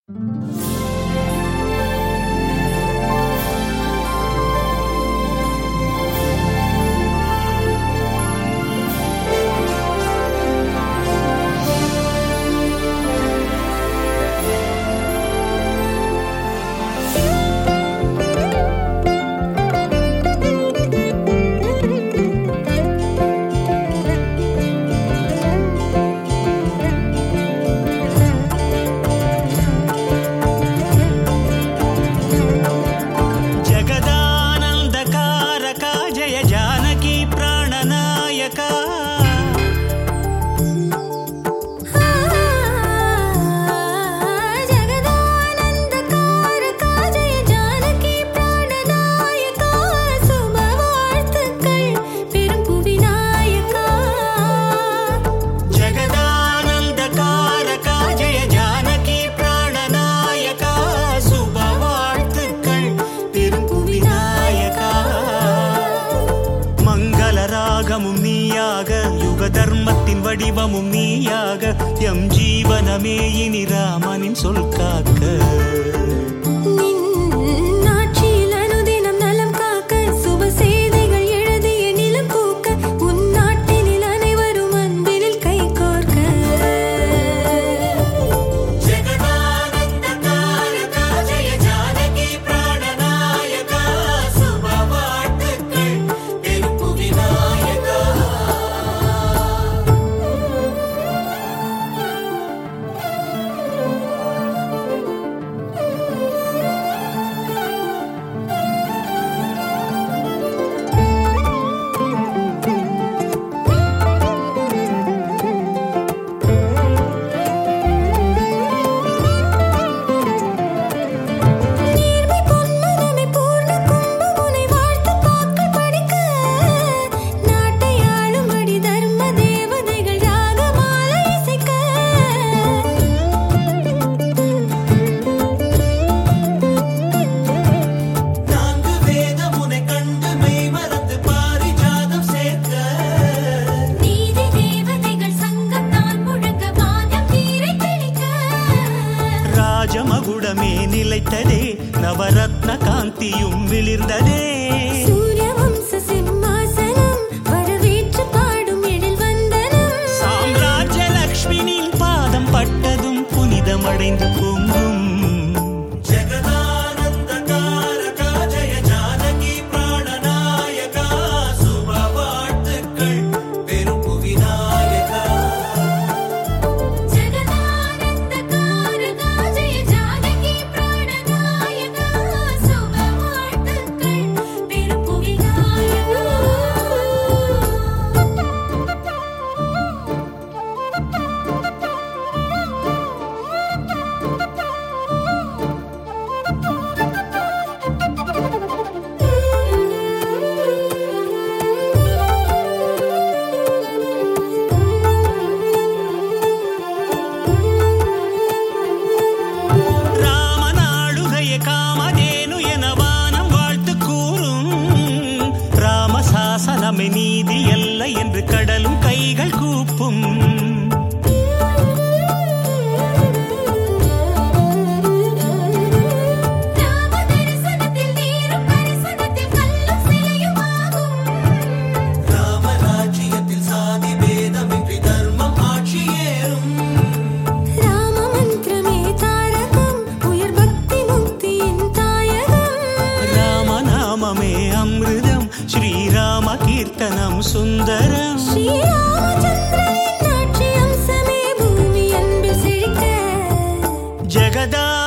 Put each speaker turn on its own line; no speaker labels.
தர்மத்தின் வடிவமும் நீயாக எம் ஜீவனமே இனி ராமனின் சொல் காக்க. ராஜமகுடமே நிலைத்ததே, நவரத்ன காந்தியும் விளிர்ந்ததே.
சூரியவம்ச சிம்மாசனம் வரவேற்று பாடும் எழில் வந்தனம்.
சாம்ராஜ்ய லக்ஷ்மியின் பாதம் பட்டதும் புனிதமடைந்து பொங்கும். நீதி அல்ல என்று கடலும் கைகள் கூப்பும்.
ராமராஜ்யத்தில் சாதி பேதமின்றி தர்மம் ஆட்சியேறும்.
ராம மந்திரமே தாரகம், உயர் பக்தி முக்தியின் தாயகம்.
ராமநாமமே அமிர்தம், ஸ்ரீராம கீர்த்தனம் சுந்தரம்.
ஸ்ரீராமச்சந்திரனின் ஆட்சி அம்சமே பூமி அன்பில் செழிக்க.
ஜெகதா